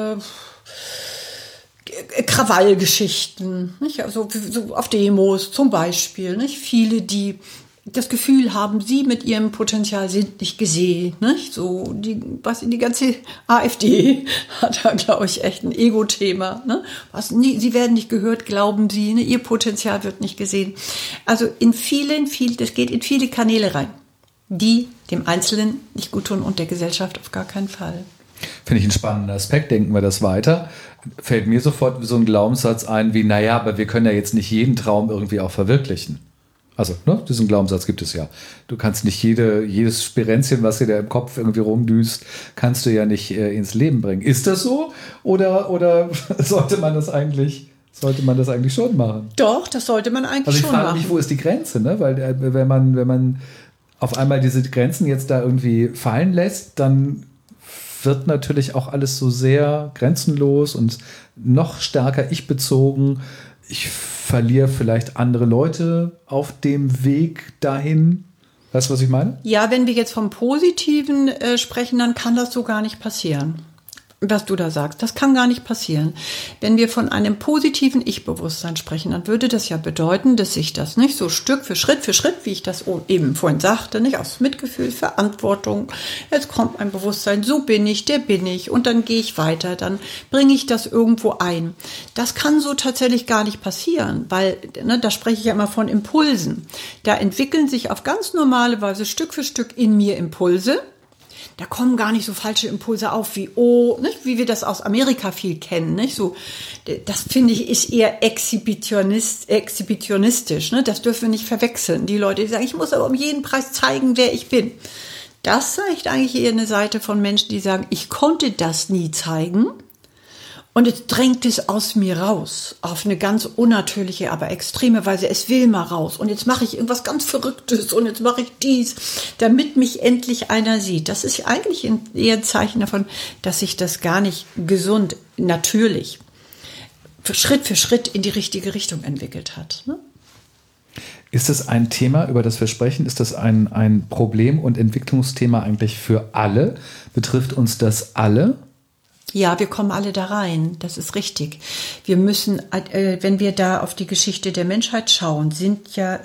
Krawallgeschichten, nicht? Also so auf Demos zum Beispiel. Nicht? Viele, die das Gefühl haben, sie mit ihrem Potenzial sind nicht gesehen. Nicht? So die ganze AfD hat da, glaube ich, echt ein Ego-Thema. Ne? Sie werden nicht gehört, glauben sie, ne? Ihr Potenzial wird nicht gesehen. Also das geht in viele Kanäle rein, die dem Einzelnen nicht gut tun und der Gesellschaft auf gar keinen Fall. Finde ich einen spannenden Aspekt. Denken wir das weiter. Fällt mir sofort so ein Glaubenssatz ein wie, naja, aber wir können ja jetzt nicht jeden Traum irgendwie auch verwirklichen. Also, ne, diesen Glaubenssatz gibt es ja. Du kannst nicht jedes Spirenzchen, was dir da im Kopf irgendwie rumdüst, kannst du ja nicht ins Leben bringen. Ist das so? Oder sollte man das eigentlich schon machen? Doch, das sollte man eigentlich schon machen. Also ich frage mich, wo ist die Grenze? Ne? Weil wenn man auf einmal diese Grenzen jetzt da irgendwie fallen lässt, dann wird natürlich auch alles so sehr grenzenlos und noch stärker ich-bezogen. Ich verliere vielleicht andere Leute auf dem Weg dahin. Weißt du, was ich meine? Ja, wenn wir jetzt vom Positiven sprechen, dann kann das so gar nicht passieren. Was du da sagst, das kann gar nicht passieren. Wenn wir von einem positiven Ich-Bewusstsein sprechen, dann würde das ja bedeuten, dass sich das nicht so Stück für Schritt, wie ich das eben vorhin sagte, nicht aus Mitgefühl, Verantwortung. Jetzt kommt ein Bewusstsein, so bin ich, der bin ich und dann gehe ich weiter, dann bringe ich das irgendwo ein. Das kann so tatsächlich gar nicht passieren, weil, da spreche ich ja immer von Impulsen. Da entwickeln sich auf ganz normale Weise Stück für Stück in mir Impulse. Da kommen gar nicht so falsche Impulse auf wie, nicht? Wie wir das aus Amerika viel kennen. Nicht? So, das finde ich ist eher exhibitionistisch. Ne? Das dürfen wir nicht verwechseln. Die Leute, die sagen, ich muss aber um jeden Preis zeigen, wer ich bin. Das zeigt eigentlich eher eine Seite von Menschen, die sagen, ich konnte das nie zeigen. Und jetzt drängt es aus mir raus, auf eine ganz unnatürliche, aber extreme Weise. Es will mal raus. Und jetzt mache ich irgendwas ganz Verrücktes und jetzt mache ich dies, damit mich endlich einer sieht. Das ist eigentlich eher ein Zeichen davon, dass sich das gar nicht gesund, natürlich, Schritt für Schritt in die richtige Richtung entwickelt hat. Ne? Ist das ein Thema, über das wir sprechen? Ist das ein Problem- und Entwicklungsthema eigentlich für alle? Betrifft uns das alle? Ja, wir kommen alle da rein, das ist richtig. Wir müssen, wenn wir da auf die Geschichte der Menschheit schauen, sehen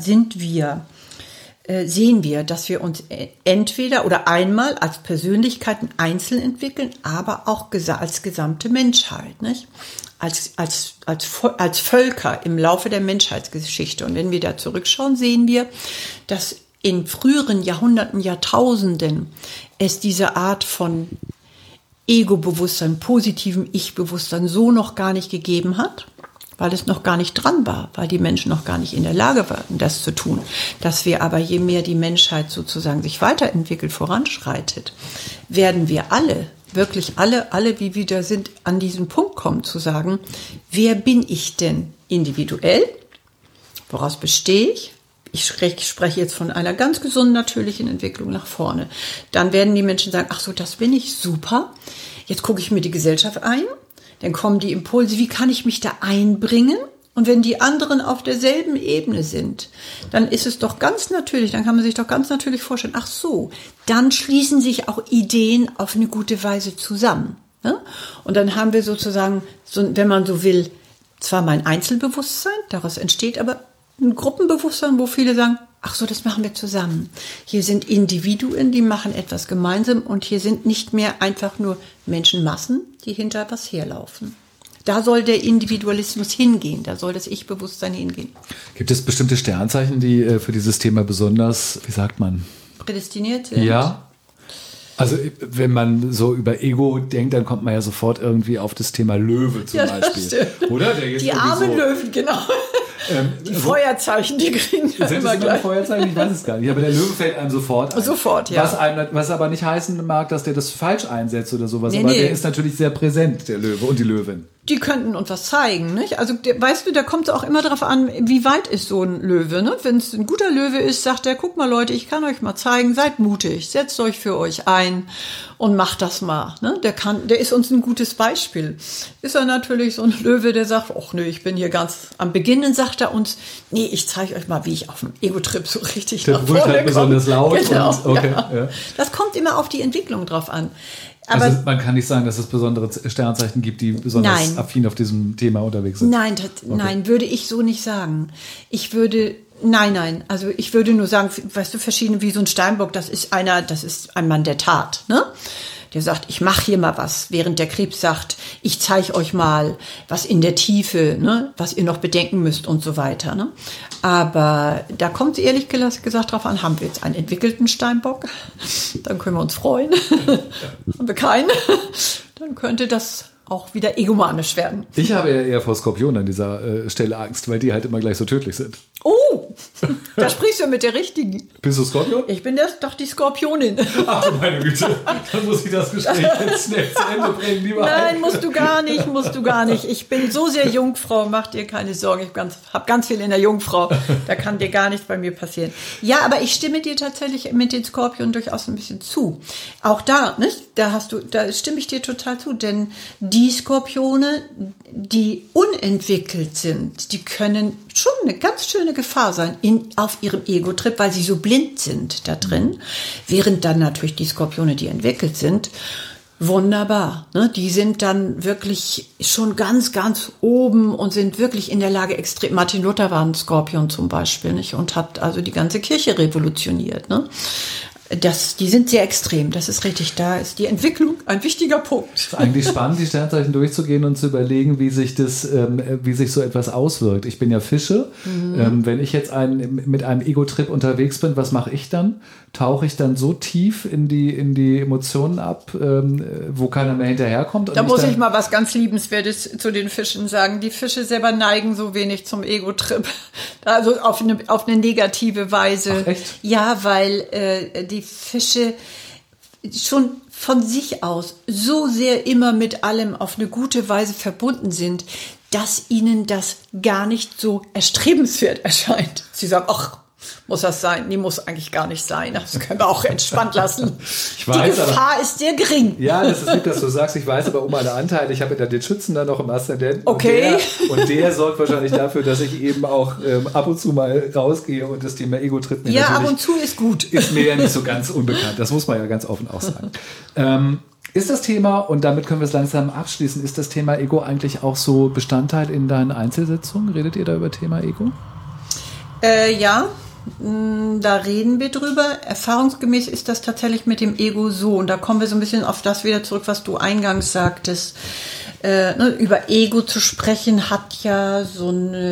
wir, dass wir uns entweder oder einmal als Persönlichkeiten einzeln entwickeln, aber auch als gesamte Menschheit, nicht? Als Völker im Laufe der Menschheitsgeschichte. Und wenn wir da zurückschauen, sehen wir, dass in früheren Jahrhunderten, Jahrtausenden es diese Art von Ego-Bewusstsein, positivem Ich-Bewusstsein so noch gar nicht gegeben hat, weil es noch gar nicht dran war, weil die Menschen noch gar nicht in der Lage waren, das zu tun. Dass wir aber, je mehr die Menschheit sozusagen sich weiterentwickelt, voranschreitet, werden wir alle, wirklich alle, wie wir da sind, an diesen Punkt kommen zu sagen, wer bin ich denn individuell? Woraus bestehe ich? Ich spreche jetzt von einer ganz gesunden, natürlichen Entwicklung nach vorne. Dann werden die Menschen sagen, ach so, das bin ich, super. Jetzt gucke ich mir die Gesellschaft ein. Dann kommen die Impulse, wie kann ich mich da einbringen? Und wenn die anderen auf derselben Ebene sind, dann ist es doch ganz natürlich, dann kann man sich doch ganz natürlich vorstellen, ach so, dann schließen sich auch Ideen auf eine gute Weise zusammen. Ne? Und dann haben wir sozusagen, wenn man so will, zwar mein Einzelbewusstsein, daraus entsteht aber ein Gruppenbewusstsein, wo viele sagen, ach so, das machen wir zusammen. Hier sind Individuen, die machen etwas gemeinsam und hier sind nicht mehr einfach nur Menschenmassen, die hinter was herlaufen. Da soll der Individualismus hingehen, da soll das Ich-Bewusstsein hingehen. Gibt es bestimmte Sternzeichen, die für dieses Thema besonders, wie sagt man? Prädestiniert sind? Ja. Also wenn man so über Ego denkt, dann kommt man ja sofort irgendwie auf das Thema Löwe zum Beispiel. Stimmt. Oder? Die armen Löwen, genau. Die Feuerzeichen, die kriegen ja sind immer gleich. Feuerzeichen? Ich weiß es gar nicht. Aber der Löwe fällt einem sofort ein. Sofort, ja. Was aber nicht heißen mag, dass der das falsch einsetzt oder sowas. Aber der ist natürlich sehr präsent, der Löwe und die Löwin. Die könnten uns was zeigen, nicht? Also, weißt du, da kommt es auch immer darauf an, wie weit ist so ein Löwe, ne? Wenn es ein guter Löwe ist, sagt er, guck mal Leute, ich kann euch mal zeigen, seid mutig, setzt euch für euch ein und macht das mal, ne? Der ist uns ein gutes Beispiel. Ist er natürlich so ein Löwe, der sagt, ach nö, ich bin hier ganz am Beginn, dann sagt er uns, nee, ich zeige euch mal, wie ich auf dem Ego-Trip so richtig nach vorne komme. Der brüllt halt besonders laut. Genau, und, okay, ja. Das kommt immer auf die Entwicklung drauf an. Aber also man kann nicht sagen, dass es besondere Sternzeichen gibt, die besonders affin auf diesem Thema unterwegs sind. Nein, würde ich so nicht sagen. Nein. Also ich würde nur sagen, weißt du, verschiedene wie so ein Steinbock, das ist ein Mann der Tat, ne? Der sagt, ich mache hier mal was, während der Krebs sagt, ich zeige euch mal was in der Tiefe, ne, was ihr noch bedenken müsst und so weiter. Ne? Aber da kommt es ehrlich gesagt drauf an, haben wir jetzt einen entwickelten Steinbock, dann können wir uns freuen. Haben wir keinen, dann könnte das auch wieder egomanisch werden. Ich habe eher vor Skorpionen an dieser Stelle Angst, weil die halt immer gleich so tödlich sind. Oh, da sprichst du mit der Richtigen. Bist du Skorpion? Ich bin doch die Skorpionin. Ach meine Güte, dann muss ich das Gespräch jetzt schnell zu Ende bringen, lieber. Nein, musst du gar nicht. Ich bin so sehr Jungfrau, mach dir keine Sorgen. Ich habe ganz viel in der Jungfrau. Da kann dir gar nichts bei mir passieren. Ja, aber ich stimme dir tatsächlich mit den Skorpionen durchaus ein bisschen zu. Auch da, nicht? Da stimme ich dir total zu, denn die Skorpione, die unentwickelt sind, die können schon eine ganz schöne Gefahr sein auf ihrem Ego-Trip, weil sie so blind sind da drin. Während dann natürlich die Skorpione, die entwickelt sind, wunderbar. Ne? Die sind dann wirklich schon ganz, ganz oben und sind wirklich in der Lage, extrem. Martin Luther war ein Skorpion zum Beispiel, nicht? Und hat also die ganze Kirche revolutioniert. Ne? Die sind sehr extrem, das ist richtig. Da ist die Entwicklung ein wichtiger Punkt. Es ist eigentlich spannend, die Sternzeichen durchzugehen und zu überlegen, wie sich so etwas auswirkt. Ich bin ja Fische. Wenn ich jetzt mit einem Ego-Trip unterwegs bin, was mache ich dann? Tauche ich dann so tief in die Emotionen ab, wo keiner mehr hinterherkommt? Da muss ich mal was ganz Liebenswertes zu den Fischen sagen. Die Fische selber neigen so wenig zum Ego-Trip. Also auf eine negative Weise. Ach, echt? Ja, weil die Fische schon von sich aus so sehr immer mit allem auf eine gute Weise verbunden sind, dass ihnen das gar nicht so erstrebenswert erscheint. Sie sagen, ach, muss das sein? Nee, muss eigentlich gar nicht sein. Das können wir auch entspannt lassen. Ich weiß, die Gefahr ist sehr gering. Ja, das ist lieb, dass du sagst. Ich weiß aber um meine Anteile. Ich habe ja den Schützen da noch im Aszendenten. Okay. Und der sorgt wahrscheinlich dafür, dass ich eben auch ab und zu mal rausgehe und das Thema Ego-Trip mir ja, ab und zu ist gut. Ist mir ja nicht so ganz unbekannt. Das muss man ja ganz offen auch sagen. Ist das Thema, und damit können wir es langsam abschließen, ist das Thema Ego eigentlich auch so Bestandteil in deinen Einzelsitzungen? Redet ihr da über Thema Ego? Ja. Da reden wir drüber. Erfahrungsgemäß ist das tatsächlich mit dem Ego so. Und da kommen wir so ein bisschen auf das wieder zurück, was du eingangs sagtest. Über Ego zu sprechen hat ja so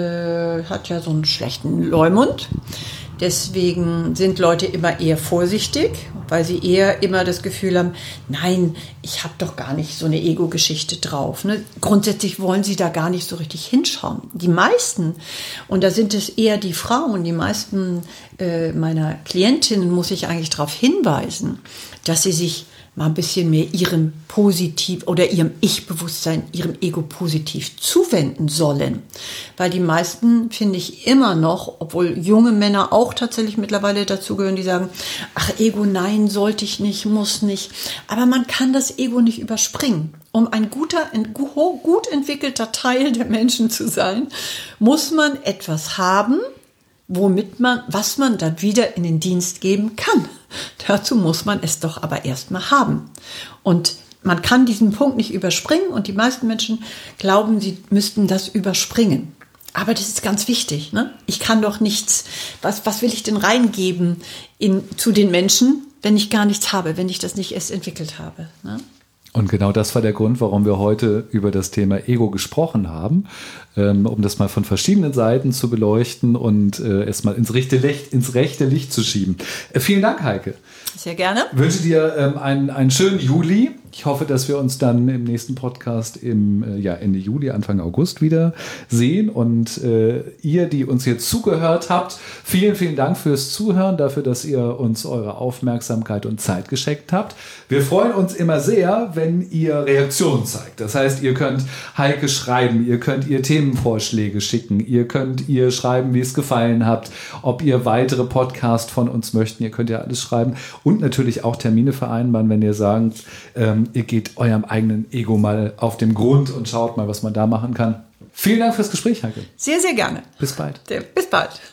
einen schlechten Leumund. Deswegen sind Leute immer eher vorsichtig, weil sie eher immer das Gefühl haben, nein, ich habe doch gar nicht so eine Ego-Geschichte drauf. Ne? Grundsätzlich wollen sie da gar nicht so richtig hinschauen. Die meisten, und da sind es eher die Frauen, die meisten meiner Klientinnen muss ich eigentlich darauf hinweisen, dass sie sich mal ein bisschen mehr ihrem Ich-Bewusstsein, ihrem Ego positiv zuwenden sollen. Weil die meisten, finde ich, immer noch, obwohl junge Männer auch tatsächlich mittlerweile dazugehören, die sagen, ach, Ego, nein, sollte ich nicht, muss nicht. Aber man kann das Ego nicht überspringen. Um ein gut entwickelter Teil der Menschen zu sein, muss man etwas haben, was man dann wieder in den Dienst geben kann. Dazu muss man es doch aber erstmal haben. Und man kann diesen Punkt nicht überspringen und die meisten Menschen glauben, sie müssten das überspringen. Aber das ist ganz wichtig. Ne? Ich kann doch nichts, was will ich denn reingeben zu den Menschen, wenn ich gar nichts habe, wenn ich das nicht erst entwickelt habe. Ne? Und genau das war der Grund, warum wir heute über das Thema Ego gesprochen haben, um das mal von verschiedenen Seiten zu beleuchten und es mal ins rechte Licht zu schieben. Vielen Dank, Heike. Sehr gerne. Ich wünsche dir einen schönen Juli Ich hoffe, dass wir uns dann im nächsten Podcast im Ende Juli, Anfang August wieder sehen. Und ihr, die uns jetzt zugehört habt, vielen, vielen Dank fürs Zuhören, dafür, dass ihr uns eure Aufmerksamkeit und Zeit geschenkt habt. Wir freuen uns immer sehr, wenn ihr Reaktionen zeigt. Das heißt, ihr könnt Heike schreiben, ihr könnt ihr Themenvorschläge schicken, ihr könnt ihr schreiben, wie es gefallen habt, ob ihr weitere Podcasts von uns möchten. Ihr könnt ja alles schreiben und natürlich auch Termine vereinbaren, wenn ihr sagt, ihr geht eurem eigenen Ego mal auf den Grund und schaut mal, was man da machen kann. Vielen Dank fürs Gespräch, Heike. Sehr, sehr gerne. Bis bald. Bis bald.